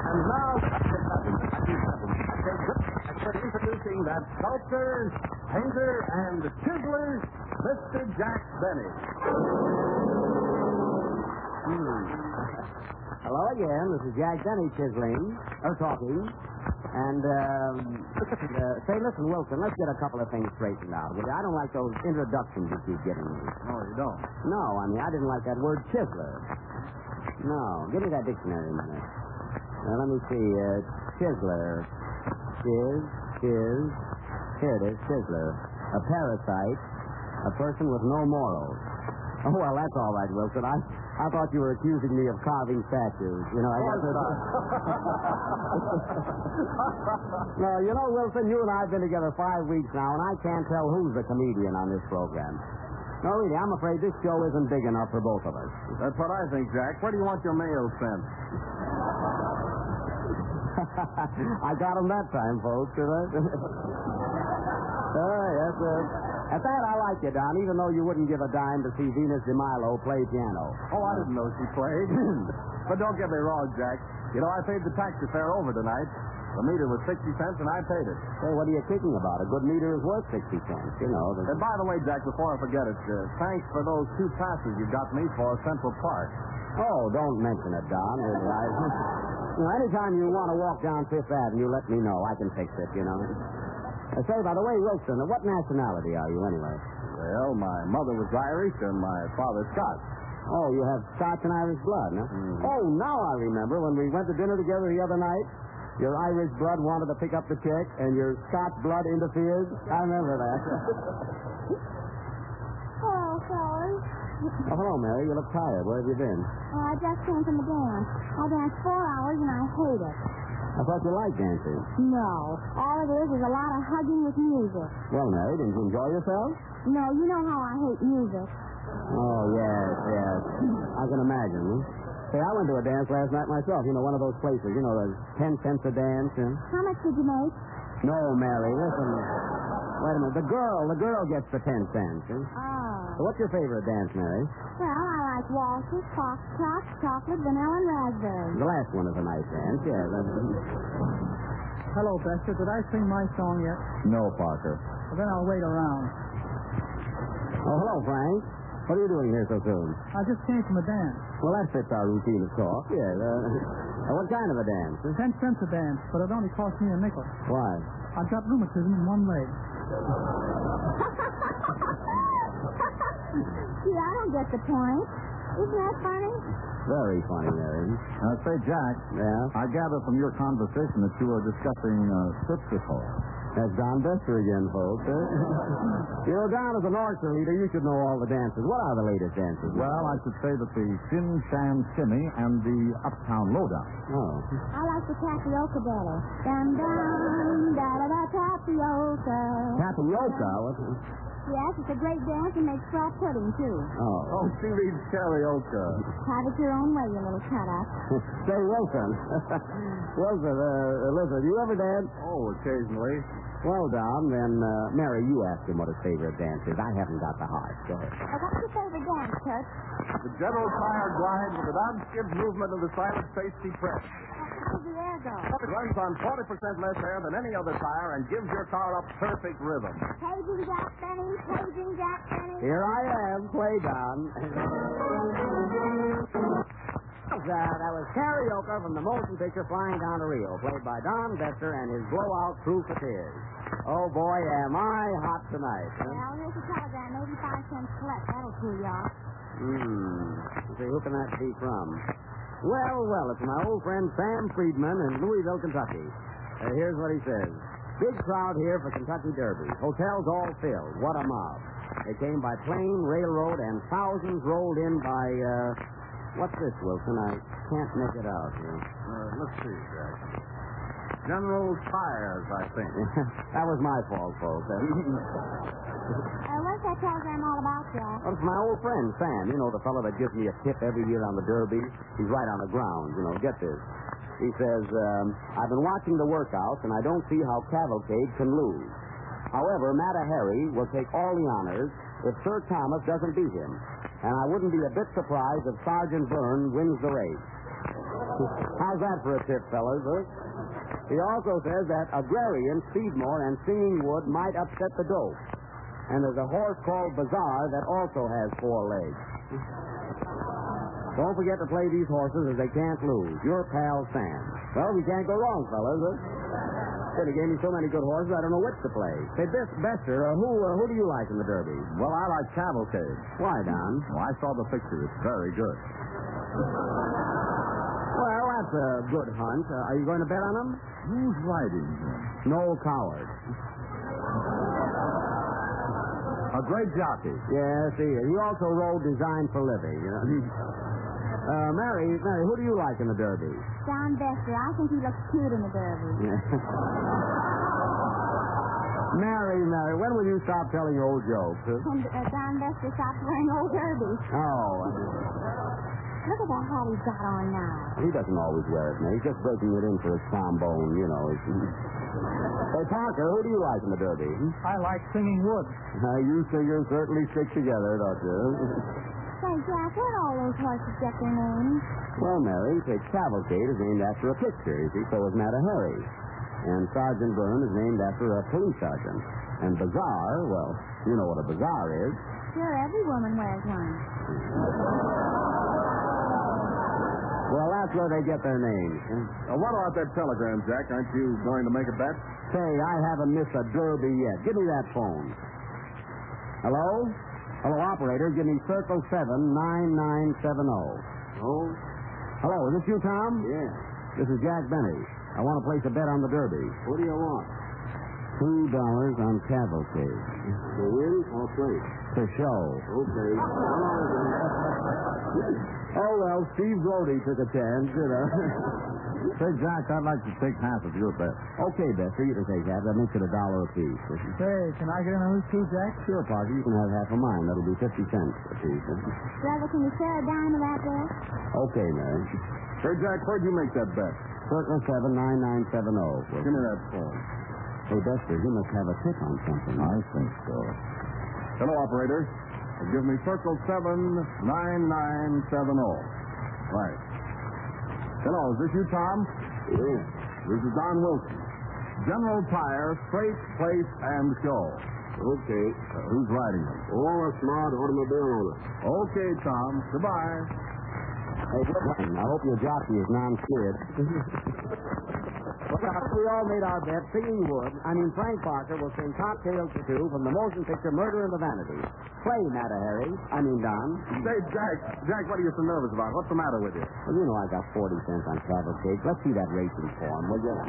And now, introducing that sculptor, painter, and chiseler, Mr. Jack Benny. Hello again. This is Jack Benny chiseling, or talking. And, say, listen, Wilson, let's get a couple of things straightened out. I don't like those introductions you keep giving me. Oh, you don't? No, I mean, I didn't like that word chiseler. No, give me that dictionary a minute. Let me see, chiseler. Here it is, chiseler. A parasite, a person with no morals. Oh, well, that's all right, Wilson. I thought you were accusing me of carving statues. You know, I got to... No, you know, Wilson, you and I have been together 5 weeks now, and I can't tell who's the comedian on this program. No, really, I'm afraid this show isn't big enough for both of us. That's what I think, Jack. Where do you want your mail sent? I got him that time, folks, did I? Yes, sir. At that, I like you, Don, even though you wouldn't give a dime to see Venus de Milo play piano. Oh, I didn't know she played. But don't get me wrong, Jack. You know, I paid the taxi fare over tonight. The meter was 60 cents, and I paid it. Hey, what are you kicking about? A good meter is worth 60 cents, you know. And by the way, Jack, before I forget it, thanks for those 2 passes you got me for Central Park. Oh, don't mention it, Don. Anytime you want to walk down Fifth Avenue, let me know. I can fix it, you know. Say, by the way, Wilson, what nationality are you anyway? Well, my mother was Irish and my father Scotch. Oh, you have Scotch and Irish blood, huh? Mm-hmm. Oh, now I remember when we went to dinner together the other night. Your Irish blood wanted to pick up the check, and your Scotch blood interfered. I remember that. Hello, fellas. Oh, hello, Mary. You look tired. Where have you been? Oh, I just came from the dance. I danced 4 hours, and I hate it. I thought you liked dancing. No. All it is a lot of hugging with music. Well, Mary, didn't you enjoy yourself? No, you know how I hate music. Oh, yes. I can imagine. Say, I went to a dance last night myself. You know, one of those places. You know, there's 10 cents a dance. How much did you make? No, Mary, listen. Wait a minute. The girl gets the 10 cents. Oh. So what's your favorite dance, Mary? Well, I like waltzes, foxtrots, chocolate, vanilla, and raspberry. The last one is a nice dance, yeah. Hello, Bester. Did I sing my song yet? No, Parker. Well, then I'll wait around. Oh, hello, Frank. What are you doing here so soon? I just came from a dance. Well, that fits our routine of talk, yeah. What kind of a dance? 10 cents a dance, but it only cost me a nickel. Why? I've got rheumatism in one leg. Gee, I don't get the point. Isn't that funny? Very funny, Mary. Say, Jack. Yeah? I gather from your conversation that you were discussing Sipsicle. That's Don Bester again, folks. You know, Don, as an orchestra leader, you should know all the dances. What are the latest dances? Well, I should say that the Shin Shan Shimmy and the Uptown Lowdown. Oh. I like the tapioca better. Dum dum da da da tapioca. Tapioca? What's it? Yes, it's a great dance and makes swell pudding too. Oh. Oh, she reads karaoke. Have it your own way, you little cut-up. Say, Wilson. Wilson, listen, do you ever dance? Oh, occasionally. Well, Don, then, Mary, you ask him what his favorite dance is. I haven't got the heart. Go ahead. What's your favorite dance, Kurt? The General Tire glides with a non-skid movement of the silent safety press. How does the air go? It runs on 40% less air than any other tire and gives your car a perfect rhythm. Paging Jack Benny, paging Jack Benny. Here I am. Play, Don. That was karaoke from the motion picture Flying Down to Rio, played by Don Bester and his blowout crew for tears. Oh, boy, am I hot tonight. Huh? Well, here's a telegram, 85 cents collect. That'll cool you off. See, who can that be from? Well, it's my old friend Sam Friedman in Louisville, Kentucky. Here's what he says. Big crowd here for Kentucky Derby. Hotels all filled. What a mob. They came by plane, railroad, and thousands rolled in by, what's this, Wilson? I can't make it out. Let's see, Jack. General Tires, I think. That was my fault, folks. What's that telegram all about, Jack? Well, it's my old friend, Sam. You know, the fellow that gives me a tip every year on the Derby. He's right on the ground, you know. Get this. He says, I've been watching the workouts, and I don't see how Cavalcade can lose. However, Matta Harry will take all the honors if Sir Thomas doesn't beat him. And I wouldn't be a bit surprised if Sergeant Byrne wins the race. How's that for a tip, fellas? Huh? He also says that agrarian, Speedmore, and Singing Wood might upset the dope. And there's a horse called Bazaar that also has 4 legs. Don't forget to play these horses as they can't lose. Your pal Sam. Well, we can't go wrong, fellas. Huh? Said he gave me so many good horses, I don't know which to play. Say, Bester, who do you like in the Derby? Well, I like Cavalcade. Why, Don? Well, I saw the picture. It's very good. Well, that's a good hunt. Are you going to bet on him? Who's riding him? Noel Coward. A great jockey. Yes, he is. He also rode Design for Living, you know. Mary, who do you like in the Derby? Don Bester. I think he looks cute in the Derby. Mary, when will you stop telling old jokes? And Don Bester stopped wearing old derbies. Oh. Look at that hat he's got on now. He doesn't always wear it, man. He's just breaking it in for his trombone, you know. Hey, Parker, who do you like in the Derby? I like Singing Wood. You singers certainly stick together, don't you? Say, Jack, where'd all those horses get their names? Well, Mary, say Cavalcade is named after a picture, you see, so is Matta Harry. And Sergeant Byrne is named after a police sergeant. And Bazaar, well, you know what a bazaar is. Sure, every woman wears one. Well, that's where they get their names. What about that telegram, Jack? Aren't you going to make a bet? Say, I haven't missed a Derby yet. Give me that phone. Hello? Hello, operator. Give me circle 79970. Oh? Hello, is this you, Tom? Yeah. This is Jack Benny. I want to place a bet on the Derby. What do you want? $2 on Cavalcade. To win or play? To show. Okay. Oh, well, Steve Brody took a chance, you know. Say, Jack, I'd like to take half of your bet. Okay, Bester, you can take half. That makes it $1 apiece. Say, can I get in on this too, Jack? Sure, Parker, you can have half of mine. That'll be 50 cents apiece. Brother, can you share a dime of that bet? Okay, Mary. Say, Jack, where'd you make that bet? Circle 79970. Give me that phone. Hey, Bester, you must have a tip on something. I think so. Hello, operator. Give me circle 79970. Right. Hello, is this you, Tom? Yeah. This is Don Wilson. General Tire, freight, place, and show. Okay. Who's riding them? All a smart automobile owner. Okay, Tom. Goodbye. Hey, good one. I hope your jockey is non-scared. Well, after we all made our bet, Frank Parker will sing Cocktails for Two from the motion picture Murder in the Vanities. Play, Matta Harry. Don. Say, Jack, what are you so nervous about? What's the matter with you? Well, you know I got 40 cents on Cavalcade. Let's see that racing form, will you?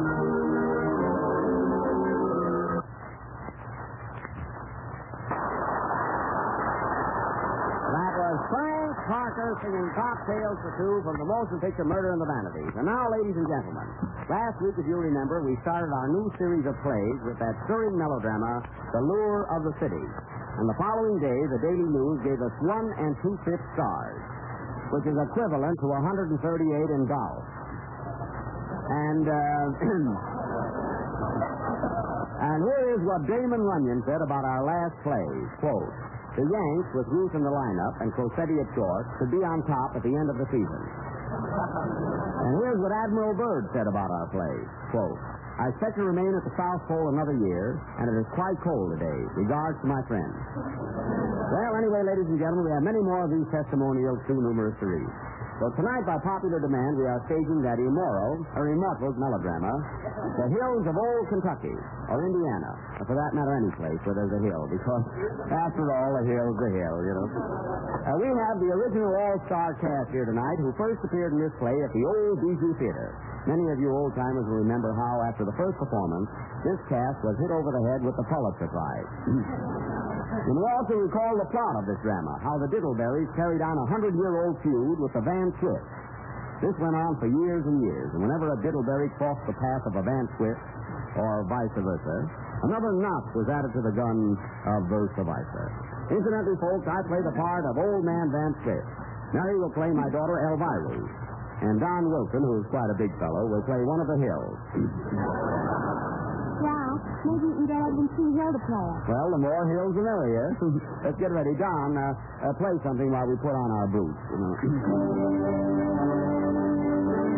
That was Frank Parker singing Cocktails for Two from the motion picture Murder in the Vanities. And now, ladies and gentlemen, last week, if you remember, we started our new series of plays with that stirring melodrama, The Lure of the City. And the following day, the Daily News gave us 1 2/5 stars, which is equivalent to 138 in golf. And and here is what Damon Runyon said about our last play. Quote, the Yanks, with Ruth in the lineup and Crosetti at short, could be on top at the end of the season. And here's what Admiral Byrd said about our play. Quote, I expect to remain at the South Pole another year, and it is quite cold today. Regards to my friends. Well, anyway, ladies and gentlemen, we have many more of these testimonials too numerous to read. So tonight, by popular demand, we are staging that immortal melodrama, The Hills of Old Kentucky, or Indiana, or for that matter, any place where there's a hill, because, after all, a hill's a hill, you know. We have the original all-star cast here tonight, who first appeared in this play at the old Bijou Theater. Many of you old-timers will remember how, after the first performance, this cast was hit over the head with the Pulitzer Prize. And we also recall the plot of this drama, how the Diddleberries carried on a 100-year-old feud with the Van Swift. This went on for years and years, and whenever a Diddleberry crossed the path of a Van Swift, or vice versa, another notch was added to the gun of versa versa. Incidentally, folks, I play the part of Old Man Van Swift. Mary will play my daughter Elvira, and Don Wilson, who is quite a big fellow, will play one of the Hills. Jack, maybe you can get Edwin C. Hill to play it. Well, the more hills, the merrier. Let's get ready. Don, play something while we put on our boots. You know.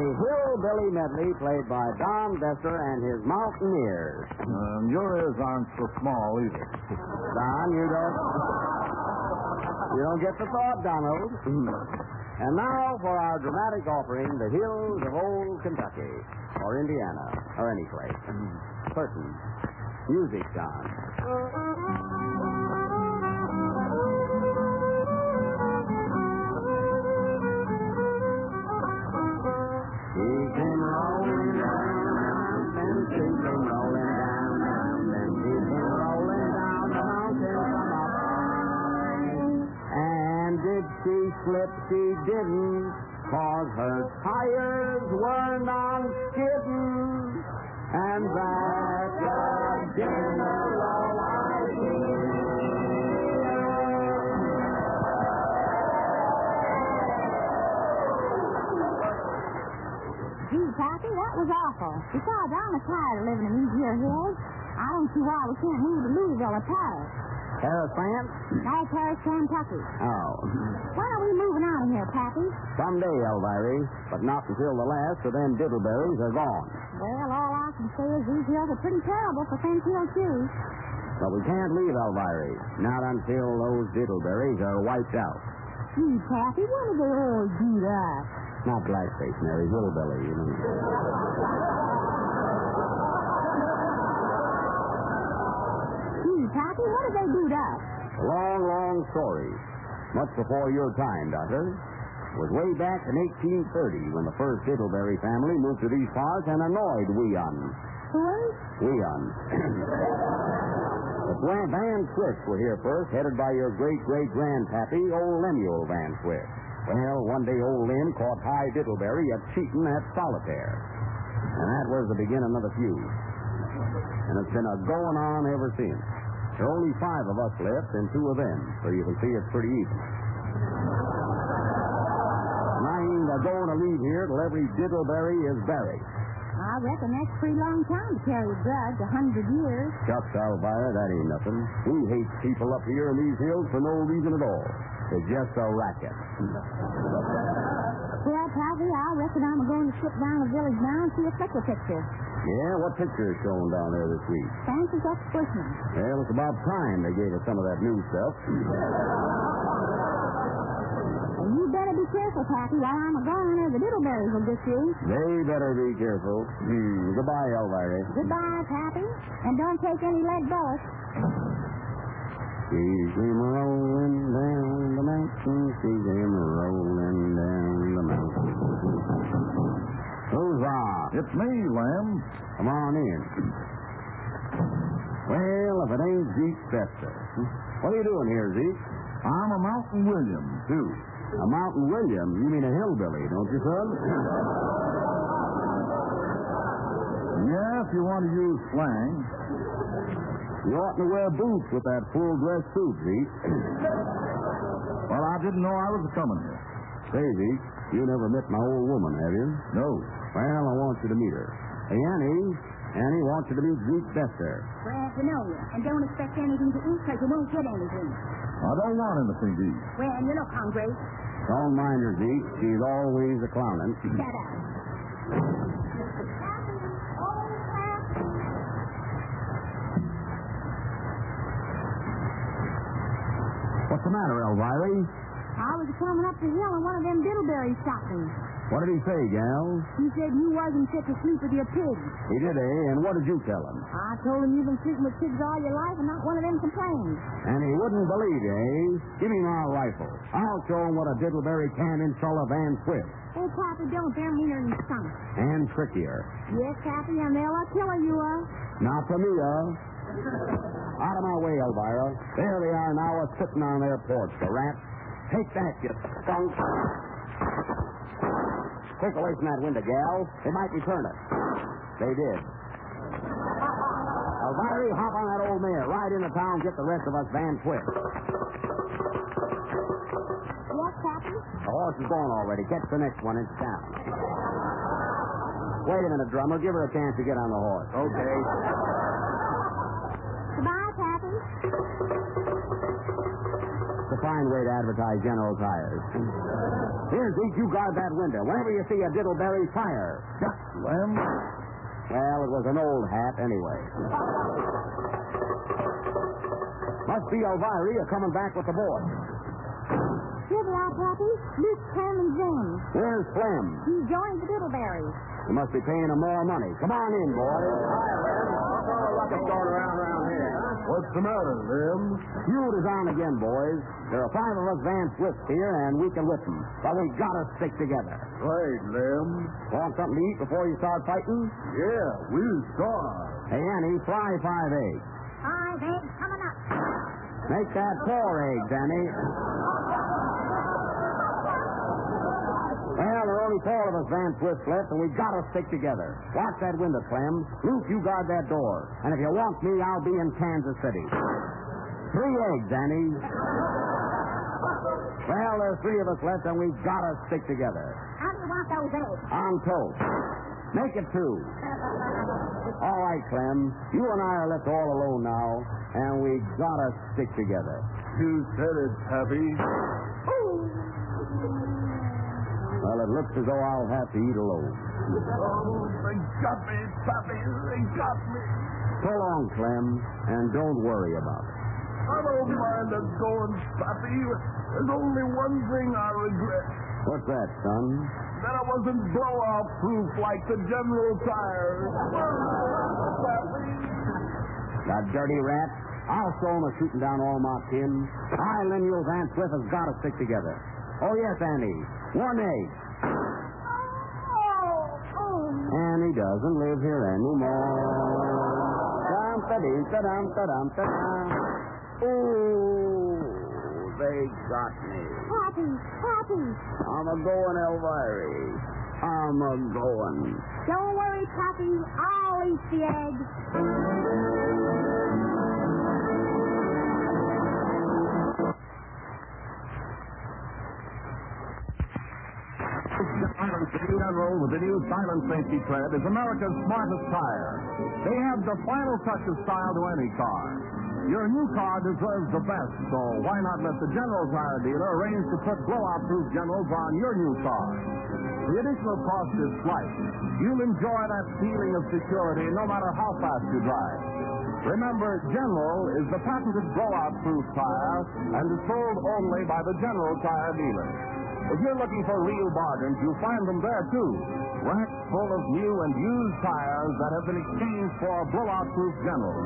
Hillbilly Medley played by Don Besser and his Mountaineers. Your ears aren't so small either. Don, you don't get the thought, Donald. And now for our dramatic offering, The Hills of Old Kentucky, or Indiana, or any place. Curtain. Music, Don. He came rolling down, then she came rolling down, then he came rolling down the mountain from up high. And did she slip? She didn't, 'cause her tires were non-skidding. And that's a general idea. Gee, Pappy, that was awful. Besides, I'm tired of living in these here hills. I don't see why we can't move to Louisville or Paris. Paris, France? No, Paris, Kentucky. Oh. When are we moving out of here, Pappy? Someday, Elvira, but not until the last of them diddleberries are gone. Well, all I can say is these hills are pretty terrible for Fence Hill shoes. But we can't leave Elvira, not until those diddleberries are wiped out. Gee, Pappy, when do they always do that? Not blackface, Mary, hillbilly, you know. Gee, Pappy, what did they do that? A long, long story. Much before your time, Doctor. It was way back in 1830 when the first Diddleberry family moved to these parts and annoyed Weon. Who is? Weon. The Van Swift were here first, headed by your great-great-grandpappy, old Lemuel Van Swift. Well, one day old Lem caught High Diddleberry cheating at solitaire. And that was the beginning of the feud. And it's been going on ever since. There are only 5 of us left and 2 of them, so you can see it's pretty even. And I ain't going to leave here till every Diddleberry is buried. I reckon that's a pretty long time to carry a grudge, 100 years. Shucks, Elvira, that ain't nothing. We hate people up here in these hills for no reason at all. It's just a racket. Well, Pappy, I reckon I'm going to slip down the village now and see a picture. Yeah, what picture is shown down there this week? Fancy's ex-bushman. Well, it's about time they gave us some of that new stuff. And you better be careful, Pappy. While I'm a-gone, or the diddleberries will get you. They better be careful. Goodbye, Elvira. Goodbye, Pappy. And don't take any lead bullets. She came rolling down the mountain. She came rolling down the mountain. Who's on? It's me, Lem. Come on in. Well, if it ain't Zeke Fester. What are you doing here, Zeke? I'm a Mountain William, too. A Mountain William? You mean a hillbilly, don't you, son? Yeah, if you want to use slang. You ought to wear boots with that full-dress suit, Zeke. Well, I didn't know I was coming here. Say, Zeke, you never met my old woman, have you? No. Well, I want you to meet her. Hey, Annie wants you to meet Zeke Fester. Glad to know you. And don't expect anything to eat because you won't get anything. I don't want anything to eat. Well, you look hungry. Don't mind her, Zeke. She's always a clowning. Shut up. What's the matter, Elvira? I was coming up the hill and one of them diddleberries stopped me. What did he say, gal? He said you wasn't fit to sleep with your pigs. He did, eh? And what did you tell him? I told him you've been sleeping with pigs all your life and not one of them complained. And he wouldn't believe you, eh? Give me my rifle. I'll show him what a diddleberry can insult a Van Swift. Oh, Pappy, don't. They're meaner than skunk. And trickier. Yes, Pappy, and they'll killer you, Not for me, Out of my way, Elvira. There they are now, sitting on their porch, the rats. Take that, you skunk. Quick away from that window, gal. They might return it. They did. Elvira, hop on that old mare. Ride into town, get the rest of us Van Swift. Yes, Pappy? The horse is gone already. Catch the next one into town. Wait a minute, drummer. Give her a chance to get on the horse. Okay. Goodbye, Pappy. It's a fine fine way to advertise General Tires. Here, Zeke, you guard that window. Whenever you see a diddleberry, fire. Slim? Well, it was an old hat anyway. Must be Elvira coming back with the boys. Here they are, Pappy. Luke, Clem, and James. Where's Clem? He joined the Diddleberries. You must be paying him more money. Come on in, boys. What's all the ruckus going around here? What's the matter, Lim? Feud is on again, boys. There are 5 of us Van Swifts here, and we can whip them. But we gotta stick together. Right, Lim. Want something to eat before you start fighting? Yeah, we'll start. Hey, Annie, fry 5 eggs. 5 eggs coming up. Make that 4 eggs, Annie. Well, there are only 4 of us Van Swifts left, and we gotta stick together. Watch that window, Clem. Luke, you guard that door. And if you want me, I'll be in Kansas City. 3 eggs, Annie. Well, there's 3 of us left, and we've gotta stick together. How do you want those eggs? On toast. Make it 2. All right, Clem. You and I are left all alone now, and we gotta stick together. You said it, Pappy. Well, it looks as though I'll have to eat alone. Oh, they got me, Pappy. They got me. So long, Clem, and don't worry about it. I don't mind us going, Pappy. There's only one thing I regret. What's that, son? That I wasn't blow-off proof like the General Tires. Pappy. That dirty rat. I'll show him a shooting down all my kin. I, Lemuel Van Swift, has got to stick together. Oh, yes, Annie. 1 egg. And he doesn't live here anymore. Dum-da-dee-da-dum-da-dum-da-dum. Ooh, they got me. Pappy, Pappy. I'm a-going, Elvira. I'm a-going. Don't worry, Pappy. I'll eat the eggs. General with the new silent safety tread is America's smartest tire. They have the final touch of style to any car. Your new car deserves the best, so why not let the General Tire dealer arrange to put blowout-proof Generals on your new car? The additional cost is slight. You'll enjoy that feeling of security no matter how fast you drive. Remember, General is the patented blowout-proof tire and is sold only by the General Tire dealer. If you're looking for real bargains, you'll find them there, too. Racks full of new and used tires that have been exchanged for blowout-proof Generals.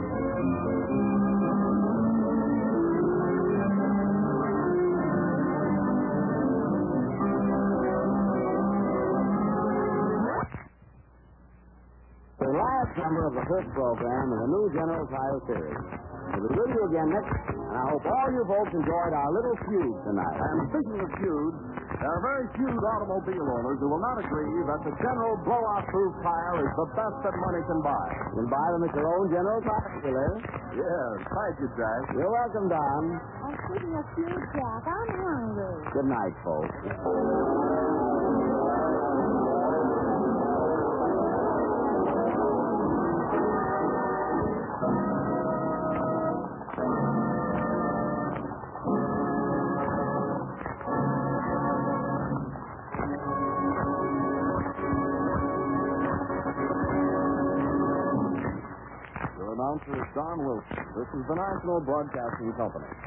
The last number of the 5th program in the new General Tire series. We'll be with you again next, and I hope all you folks enjoyed our little feud tonight. And speaking of feuds, there are very few automobile owners who will not agree that the General blowout-proof tire is the best that money can buy. You can buy them at your own General Tire dealer. Yes, thank you, Jack. You're welcome, Don. And speaking of food, Jack, I'm hungry. Good night, folks. Announcer is Don Wilson. This is the National Broadcasting Company.